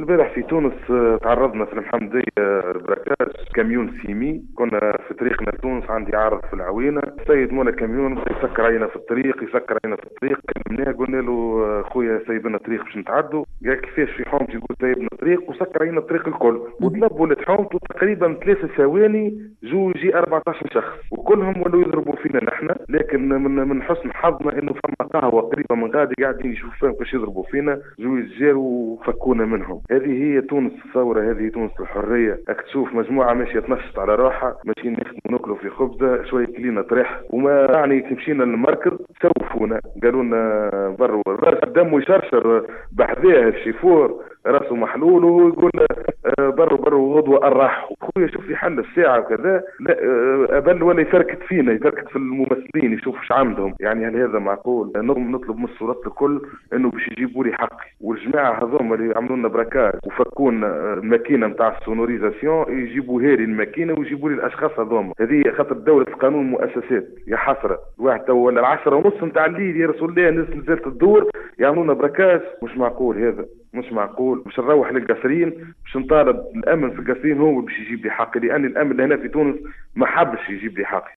البارح في تونس تعرضنا في المحمدية بركاش كاميون سيمي. كنا في طريقنا لتونس، عندي عرض في العوينة. السيد مولا كاميون يسكر علينا في الطريق، كلمناه قلنا له خويا سايبنا الطريق باش نتعدوا. قال كيفاش في حومتي؟ يقول سايبنا الطريق وسكر علينا الطريق الكل. وطلبوا لحومته تقريبا 3 ثواني جو يجي 14 شخص وكلهم ولوا يضربوا فينا نحن. لكن من حسن حظنا انه فما قهوة قريبة من غادي قاعدين يشوفوا كيفاش يضربوا فينا، جو الجير وفكونا منهم. هذه هي تونس الثورة، هذه تونس الحرية. راك تشوف مجموعة ماشية تنشط على روحها، ماشيين نخدموا ناكلوا في خبزة شوية كلينا طريح. وما يعني كي مشينا للمركز سوفونا قالوا لنا بروا الراس دمه يشرشر بحذاه الشيفور راسه محلول ويقول بروا غدوة الراح. خويا شوف في حل الساعة وكذا، لا أبل ولا يفركت فينا، يفركت في الممثلين يشوف ايش عندهم. يعني هل هذا معقول؟ نطلب من السلطات الكل انه باش يجيبوا لي حقي. والجماعة هذوما اللي عملوا لنا براكاج وفكونا الماكينة نتاع السونوريزاسيون يجيبوا هيري الماكينة ويجيبوا لي الاشخاص هذوما. هذه خاطر دولة القانون مؤسسات. يا حسرة الواحد تو ولا 10:30 نتاع الليل يا رسول الله الناس نزلت الدور يعملوا لنا براكاج. مش معقول هذا، مش معقول. باش نروح للقصرين باش نطالب الامن في القصرين هو باش يجيب لي حقي، لان الامن هنا في تونس ما حبش يجيب لي حقي.